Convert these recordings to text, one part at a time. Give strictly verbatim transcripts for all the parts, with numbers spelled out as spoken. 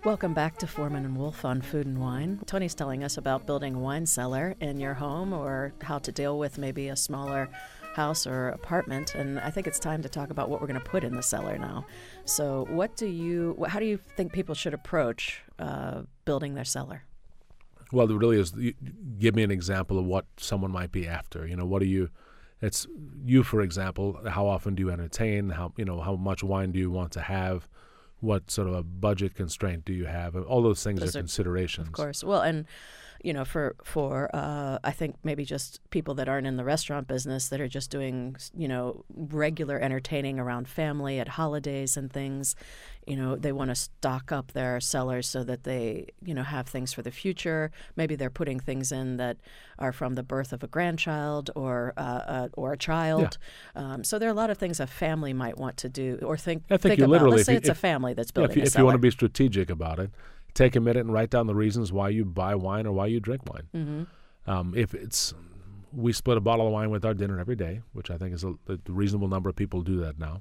Welcome back to Foreman and Wolf on Food and Wine. Tony's telling us about building a wine cellar in your home or how to deal with maybe a smaller house or apartment. And I think it's time to talk about what we're going to put in the cellar now. So what do you, how do you think people should approach uh, building their cellar? Well, it really is, you, give me an example of what someone might be after. You know, what do you, it's you, for example, how often do you entertain? How, you know, how much wine do you want to have? What sort of a budget constraint do you have? All those things Those are are, considerations. Of course. Well, and, you know, for, for uh, I think maybe just people that aren't in the restaurant business that are just doing, you know, regular entertaining around family at holidays and things, you know, they want to stock up their cellars so that they, you know, have things for the future. Maybe they're putting things in that are from the birth of a grandchild or uh, uh, or a child. Yeah. Um, so there are a lot of things a family might want to do or think, I think think you about. literally, Let's say you, it's if, a family that's building yeah, if you, a if cellar. you want to be strategic about it, take a minute and write down the reasons why you buy wine or why you drink wine. Mm-hmm. Um, if it's, we split a bottle of wine with our dinner every day, which I think is a, a reasonable number of people do that now.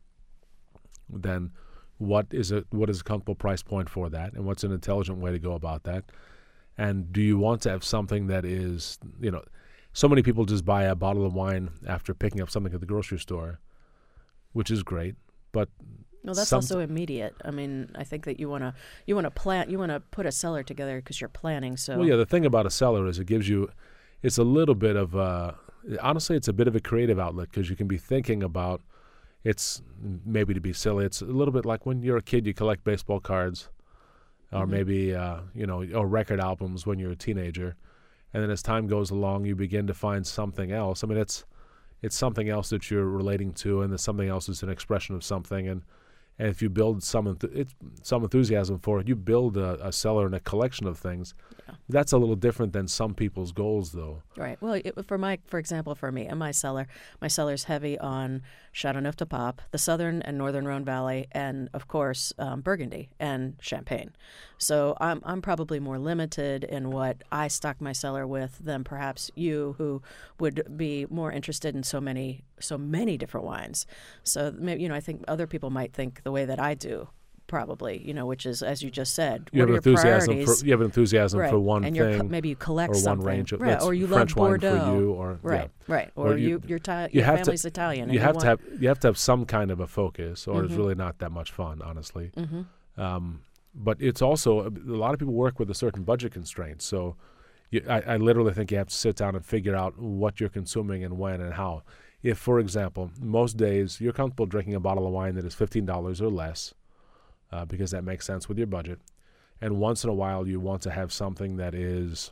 Then what is a what is a comfortable price point for that, and what's an intelligent way to go about that? And do you want to have something that is, you know, so many people just buy a bottle of wine after picking up something at the grocery store, which is great, but well, that's also immediate. I mean, I think that you want to you want to plan you want to put a cellar together because you're planning. So well, yeah, the thing about a cellar is it gives you, it's a little bit of a, honestly, it's a bit of a creative outlet because you can be thinking about. It's maybe to be silly. It's a little bit like when you're a kid, you collect baseball cards, or mm-hmm. maybe uh, you know, or record albums when you're a teenager, and then as time goes along, you begin to find something else. I mean, it's it's something else that you're relating to, and there's something else that's an expression of something. And, and if you build some enth- it's some enthusiasm for it, you build a, a cellar and a collection of things. Yeah. That's a little different than some people's goals, though. Right. Well, it, for my, for example, for me, in my cellar, my cellar's heavy on Châteauneuf-du-Pape, the southern and northern Rhone Valley, and of course um, Burgundy and Champagne. So I'm I'm probably more limited in what I stock my cellar with than perhaps you, who would be more interested in so many so many different wines. So maybe, you know, I think other people might think the way that I do. Probably, you know, which is, as you just said, you what have are your enthusiasm priorities? For, you have enthusiasm right. for one and thing, you're, maybe you collect or something, one range of right? Or you French love Bordeaux, wine for you, or right, yeah. right, or, or you, you, your, ti- you your have family's to, Italian. You and have you to want... have you have to have some kind of a focus, or mm-hmm. it's really not that much fun, honestly. Mm-hmm. Um, but it's also a lot of people work with a certain budget constraint, so you, I, I literally think you have to sit down and figure out what you're consuming and when and how. If, for example, most days you're comfortable drinking a bottle of wine that is fifteen dollars or less, uh, because that makes sense with your budget, and once in a while you want to have something that is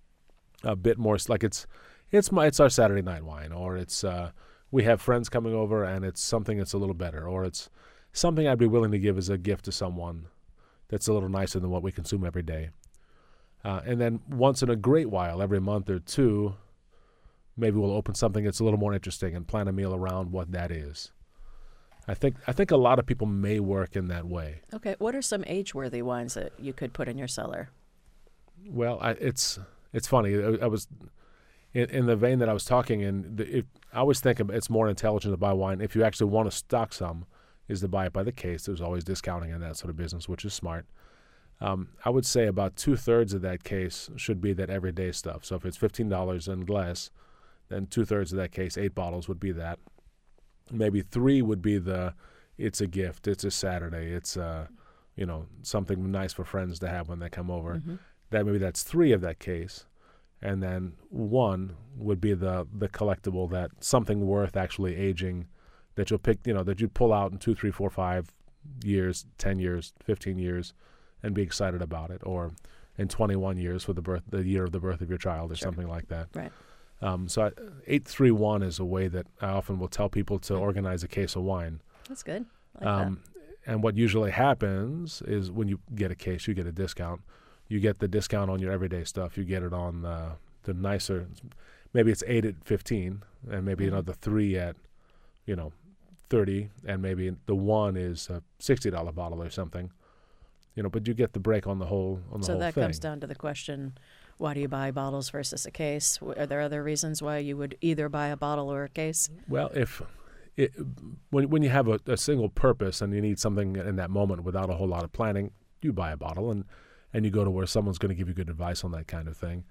a bit more like it's it's my it's our Saturday night wine, or it's uh, we have friends coming over and it's something that's a little better, or it's something I'd be willing to give as a gift to someone that's a little nicer than what we consume every day. Uh, and then once in a great while, every month or two, maybe we'll open something that's a little more interesting and plan a meal around what that is. I think I think a lot of people may work in that way. Okay, what are some age-worthy wines that you could put in your cellar? Well, I, it's it's funny. I, I was in, in the vein that I was talking in. The, it, I always think it's more intelligent to buy wine if you actually want to stock some, is to buy it by the case. There's always discounting in that sort of business, which is smart. Um, I would say about two-thirds of that case should be that everyday stuff. So if it's fifteen dollars and less, then two-thirds of that case, eight bottles, would be that. Maybe three would be the, it's a gift, it's a Saturday, it's uh, you know, something nice for friends to have when they come over. Mm-hmm. That maybe that's three of that case. And then one would be the the collectible, that something worth actually aging, that you'll pick, you know, that you'd pull out in two, three, four, five years, ten years, fifteen years, and be excited about it, or in twenty-one years for the birth, the year of the birth of your child, or sure. something like that. Right. Um, so I, eight three one is a way that I often will tell people to organize a case of wine. That's good. I like um, that. And what usually happens is when you get a case, you get a discount. You get the discount on your everyday stuff. You get it on uh, the nicer, maybe it's eight at fifteen, and maybe mm-hmm. another three at, you know, thirty, and maybe the one is a sixty dollar bottle or something. You know, but you get the break on the whole on the so whole thing. So that comes down to the question: why do you buy bottles versus a case? Are there other reasons why you would either buy a bottle or a case? Well, if it, when when you have a, a single purpose and you need something in that moment without a whole lot of planning, you buy a bottle and, and you go to where someone's going to give you good advice on that kind of thing.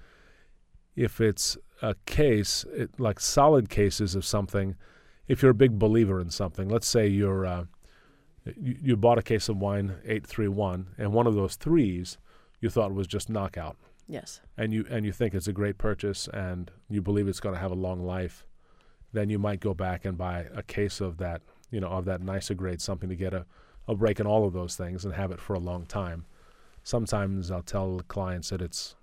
If it's a case, it, like solid cases of something, if you're a big believer in something, let's say you're uh, you, you bought a case of wine, eight three one, and one of those threes you thought was just knockout. Yes. And you and you think it's a great purchase and you believe it's going to have a long life, then you might go back and buy a case of that, you know, of that nicer grade, something to get a, a break in all of those things and have it for a long time. Sometimes I'll tell clients that it's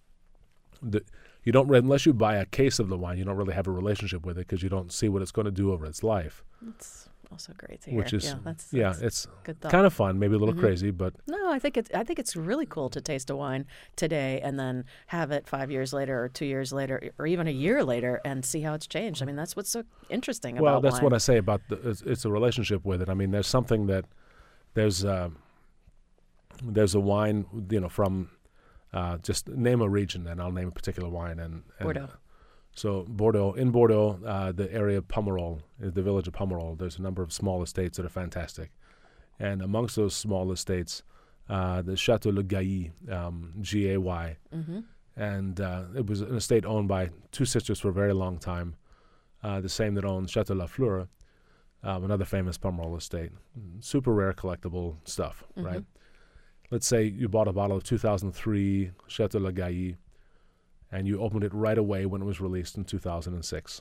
that you don't re- unless you buy a case of the wine, you don't really have a relationship with it because you don't see what it's going to do over its life. That's also great to hear. Which is yeah, that's, yeah that's it's good thought. kind of fun, maybe a little Mhm. crazy, but No, I think it's I think it's really cool to taste a wine today and then have it five years later or two years later or even a year later and see how it's changed. I mean, that's what's so interesting well, about that's wine. what I say about the, it's, it's a relationship with it. I mean, there's something that there's uh, there's a wine, you know, from uh, just name a region and I'll name a particular wine and, and Bordeaux. So Bordeaux, in Bordeaux, uh, the area of Pomerol, the village of Pomerol, there's a number of small estates that are fantastic. And amongst those small estates, uh, the Chateau Le Gailly, um, G A Y. Mm-hmm. And uh, it was an estate owned by two sisters for a very long time, uh, the same that owned Chateau La Fleur, um, another famous Pomerol estate. Super rare collectible stuff, Mm-hmm. right? Let's say you bought a bottle of two thousand three Chateau Le Gailly, and you opened it right away when it was released in two thousand six.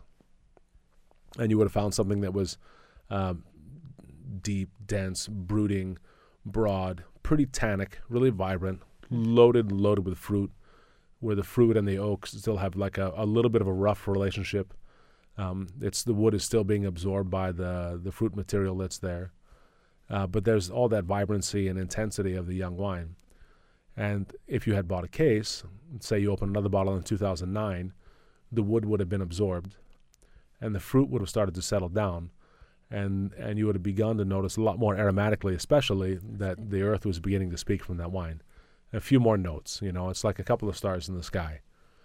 And you would have found something that was um, deep, dense, brooding, broad, pretty tannic, really vibrant, loaded, loaded with fruit, where the fruit and the oaks still have like a, a little bit of a rough relationship. Um, it's the wood is still being absorbed by the, the fruit material that's there. Uh, but there's all that vibrancy and intensity of the young wine. And if you had bought a case, say you opened another bottle in two thousand nine, the wood would have been absorbed and the fruit would have started to settle down. And and you would have begun to notice a lot more aromatically, especially, that the earth was beginning to speak from that wine. A few more notes, you know, it's like a couple of stars in the sky.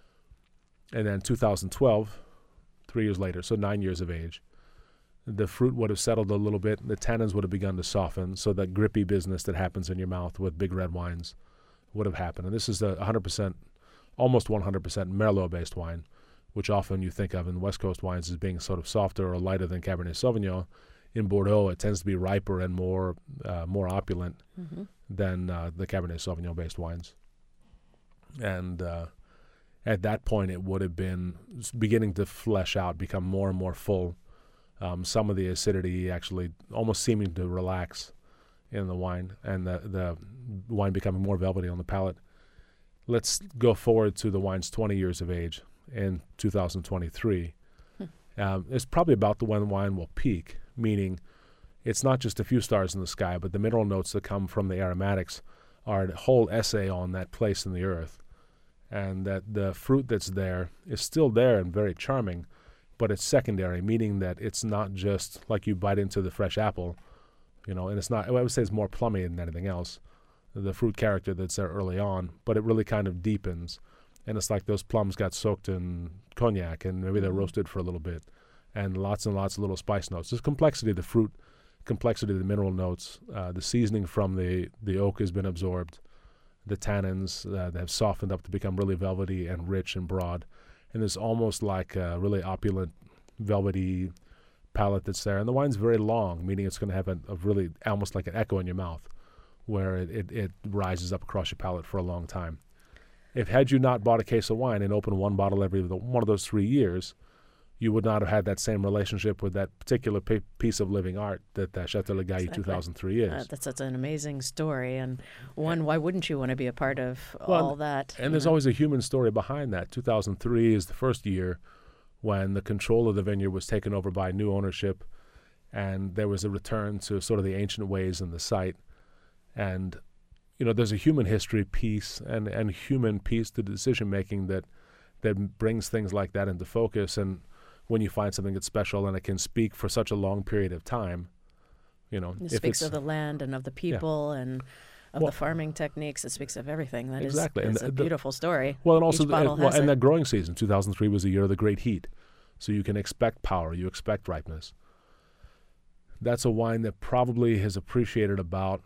And then two thousand twelve, three years later, so nine years of age, the fruit would have settled a little bit. The tannins would have begun to soften, so that grippy business that happens in your mouth with big red wines would have happened. And this is a one hundred percent, almost one hundred percent Merlot-based wine, which often you think of in West Coast wines as being sort of softer or lighter than Cabernet Sauvignon. In Bordeaux, it tends to be riper and more uh, more opulent Mm-hmm. than uh, the Cabernet Sauvignon-based wines. And uh, at that point, it would have been beginning to flesh out, become more and more full. Um, some of the acidity actually almost seeming to relax in the wine, and the, the wine becoming more velvety on the palate. Let's go forward to the wine's twenty years of age in two thousand twenty-three. Hmm. Um, it's probably about the when the wine will peak, meaning it's not just a few stars in the sky, but the mineral notes that come from the aromatics are a whole essay on that place in the earth, and that the fruit that's there is still there and very charming, but it's secondary, meaning that it's not just like you bite into the fresh apple, you know, and it's not, I would say it's more plummy than anything else, the fruit character that's there early on, but it really kind of deepens. And it's like those plums got soaked in cognac and maybe they're roasted for a little bit, and lots and lots of little spice notes. There's complexity of the fruit, complexity of the mineral notes, uh, the seasoning from the, the oak has been absorbed, the tannins uh, that have softened up to become really velvety and rich and broad. And there's almost like a really opulent, velvety palate that's there. And the wine's very long, meaning it's going to have a, a really almost like an echo in your mouth, where it, it, it rises up across your palate for a long time. If had you not bought a case of wine and opened one bottle every one of those three years, you would not have had that same relationship with that particular p- piece of living art that uh, Chateau Le Gailly Exactly. two thousand three is. Uh, that's such an amazing story, and one, why wouldn't you want to be a part of Well, all that? And there's know? always a human story behind that. two thousand three is the first year when the control of the vineyard was taken over by new ownership, and there was a return to sort of the ancient ways in the site. And, you know, there's a human history piece and, and human piece to decision-making that, that brings things like that into focus. And when you find something that's special and it can speak for such a long period of time, you know. It if speaks it's, of the land and of the people and of Well, the farming techniques. It speaks of everything. That is exactly. is And a the- the- beautiful story. Well, and also, Each the, bottle and, well, has and it. that growing season, two thousand three was the year of the great heat. So you can expect power, you expect ripeness. That's a wine that probably has appreciated about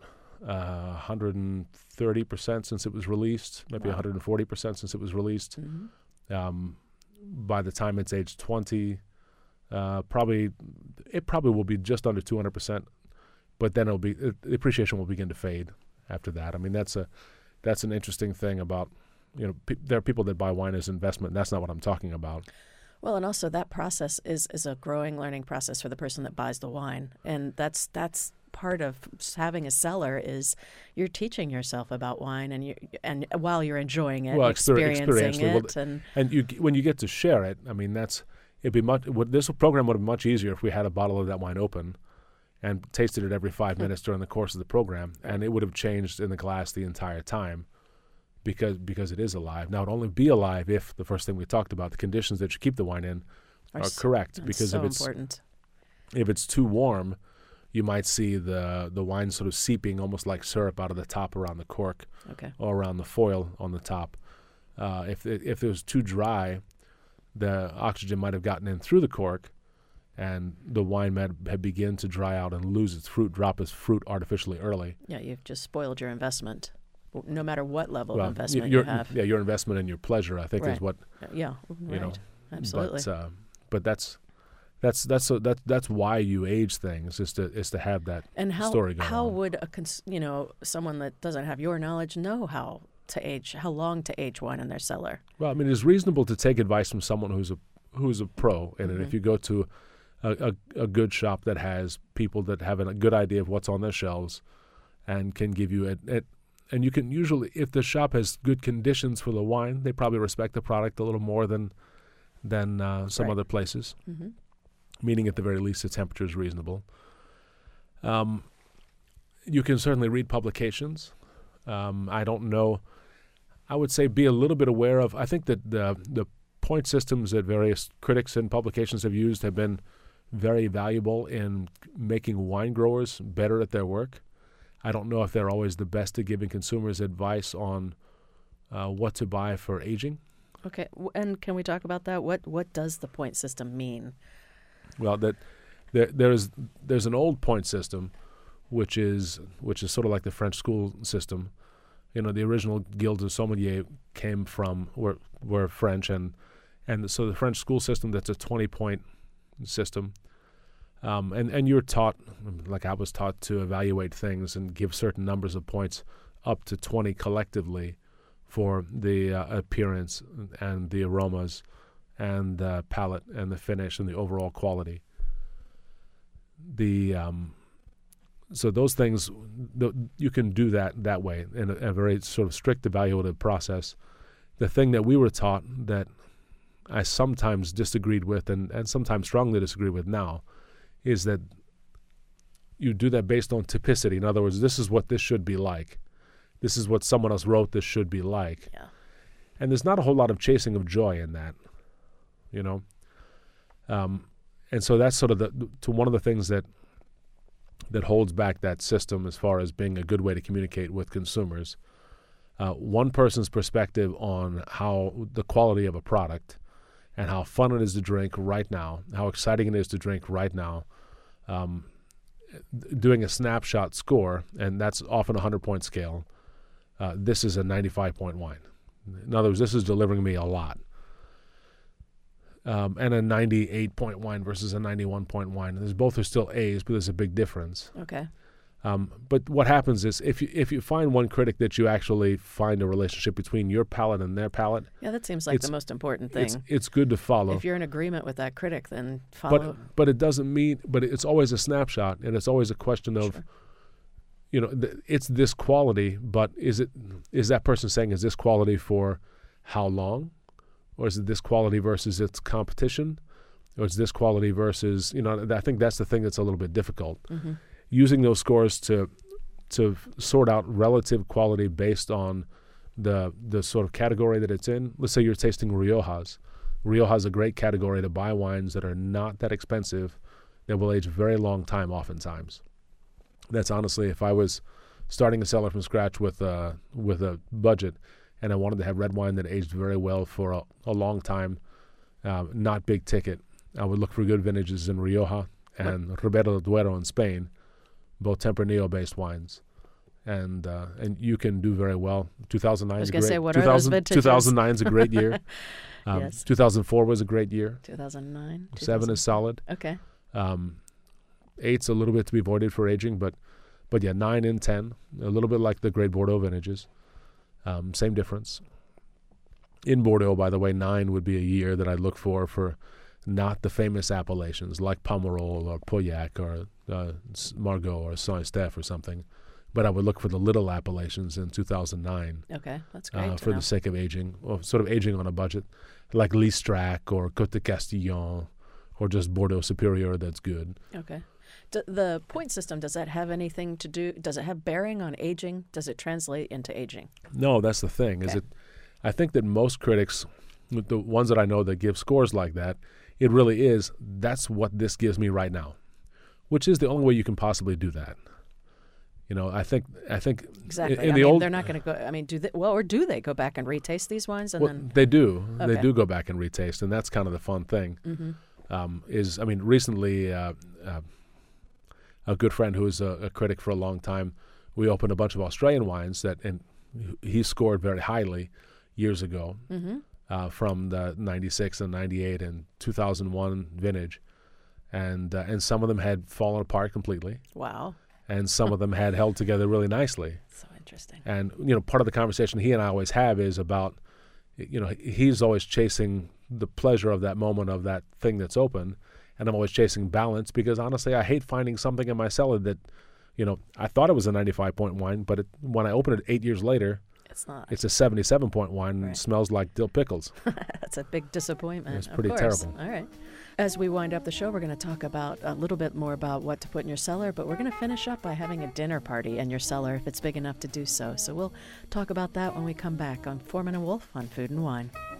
uh, one hundred thirty percent since it was released, maybe Wow. one hundred forty percent since it was released. Mm-hmm. Um, by the time it's age twenty, uh, probably it probably will be just under two hundred percent, but then it'll be it, the appreciation will begin to fade after that. I mean, that's a that's an interesting thing about, you know, pe- there are people that buy wine as investment, and that's not what I'm talking about. Well, and also that process is, is a growing learning process for the person that buys the wine. And that's that's part of having a cellar is you're teaching yourself about wine and you and while you're enjoying it, Well, and exper- experiencing experientially, it. well, and And you g- when you get to share it, I mean, that's it'd be much. Would, this program would be much easier if we had a bottle of that wine open, and tasted it every five minutes during the course of the program, and it would have changed in the glass the entire time, because because it is alive. Now, it'd only be alive if the first thing we talked about, the conditions that you keep the wine in, Are are s- correct. that's Because so if it's important. if it's too warm, you might see the the wine sort of seeping almost like syrup out of the top around the cork Okay. or around the foil on the top. Uh, if it, if it was too dry, the oxygen might have gotten in through the cork, and the wine might have begin to dry out and lose its fruit, drop its fruit artificially early. Yeah, you've just spoiled your investment, w- no matter what level Well, of y- investment your, you have. yeah, your investment and your pleasure, I think, Right. is what Uh, Yeah, you right. know. Absolutely. But uh, but that's that's that's so that that's why you age things, is to is to have that and how story going how on. would a cons- you know someone that doesn't have your knowledge know how to age, how long to age wine in their cellar? Well, I mean, it's reasonable to take advice from someone who's a who's a pro in it. If Mhm. you go to a, a, a good shop that has people that have a good idea of what's on their shelves, and can give you it, it, and you can usually, if the shop has good conditions for the wine, they probably respect the product a little more than than uh, some Right. other places. Mm-hmm. Meaning, at the very least, the temperature is reasonable. Um, you can certainly read publications. Um, I don't know. I would say be a little bit aware of. I think that the the point systems that various critics and publications have used have been very valuable in making wine growers better at their work. I don't know if they're always the best at giving consumers advice on uh, what to buy for aging. Okay, w- and can we talk about that? What what does the point system mean? Well, that there there's there's an old point system, which is which is sort of like the French school system. You know, the original guilds of sommelier came from were were French, and and so the French school system, that's a twenty point system, um, and and you're taught, like I was taught, to evaluate things and give certain numbers of points up to twenty collectively for the uh, appearance and the aromas and the palate and the finish and the overall quality. The um, so those things, th- you can do that that way in a, a very sort of strict evaluative process. The thing that we were taught that I sometimes disagreed with and, and sometimes strongly disagree with now is that you do that based on typicity. In other words, this is what this should be like. This is what someone else wrote this should be like. Yeah. And there's not a whole lot of chasing of joy in that, you know. Um, and so that's sort of the to one of the things that that holds back that system as far as being a good way to communicate with consumers. Uh, one person's perspective on how the quality of a product and how fun it is to drink right now, how exciting it is to drink right now, um, doing a snapshot score, and that's often a hundred-point scale. Uh, this is a ninety-five point wine. In other words, this is delivering me a lot. Um, and a ninety-eight point wine versus a ninety-one point wine. There's both are still A's, but there's a big difference. Okay. Um, but what happens is if you if you find one critic that you actually find a relationship between your palate and their palate, Yeah, that seems like It's- the most important it's thing. it's good to follow. If you're in agreement with that critic, then follow. But but it doesn't mean. But it's always a snapshot, and it's always a question of, Sure. you know, th- it's this quality. But is it is that person saying is this quality for how long, or is it this quality versus its competition, or is this quality versus, you know? I think that's the thing that's a little bit difficult. Mm-hmm. Using those scores to to sort out relative quality based on the the sort of category that it's in. Let's say you're tasting Riojas. Rioja is a great category to buy wines that are not that expensive, that will age a very long time oftentimes. That's honestly, if I was starting a cellar from scratch with a, with a budget and I wanted to have red wine that aged very well for a, a long time, uh, not big ticket, I would look for good vintages in Rioja and Ribera del Duero in Spain, both Tempranillo-based wines. and uh, and you can do very well. two thousand nine I was is going to great. say, what are those vintages? two thousand nine is a great year. Um, Yes. two thousand four was a great year. two thousand nine. Seven is solid. Okay. Um, eight's a little bit to be avoided for aging, but but yeah, nine and ten, a little bit like the great Bordeaux vintages. Um, same difference. In Bordeaux, by the way, nine would be a year that I look for for not the famous appellations like Pomerol or Pauillac or uh, Margaux or Saint-Estèphe or something, but I would look for the little appellations in two thousand nine. Okay, that's great Uh, to for know. the sake of aging, or sort of aging on a budget, like Listrac or Côte de Castillon, or just Bordeaux Superior that's good. Okay. D- the point system, does that have anything to do, does it have bearing on aging? Does it translate into aging? No, that's the thing. Is Okay. it? I think that most critics, the ones that I know that give scores like that, it really is, that's what this gives me right now, which is the only way you can possibly do that. You know, I think I think Exactly. in, in I the mean, old they're not going to go, I mean, do they, well, or do they go back and retaste these wines and well, then? they do they Okay. do go back and retaste, and that's kind of the fun thing. Mm-hmm. Um, is I mean, recently uh, uh, a good friend who is a, a critic for a long time, we opened a bunch of Australian wines that, and he scored very highly years ago. Mm-hmm. Uh, from the ninety-six and ninety-eight and two thousand one vintage, and uh, and some of them had fallen apart completely, Wow. and some of them had held together really nicely. So interesting. And you know, part of the conversation he and I always have is about, you know, he's always chasing the pleasure of that moment of that thing that's open, and I'm always chasing balance because honestly, I hate finding something in my cellar that, you know, I thought it was a ninety-five point wine, but it, when I open it eight years later, It's not. it's a seventy-seven point wine and Right. smells like dill pickles. That's a big disappointment. It's of pretty course. terrible. All right. As we wind up the show, we're going to talk about a little bit more about what to put in your cellar, but we're going to finish up by having a dinner party in your cellar if it's big enough to do so. So we'll talk about that when we come back on Foreman and Wolf on Food and Wine.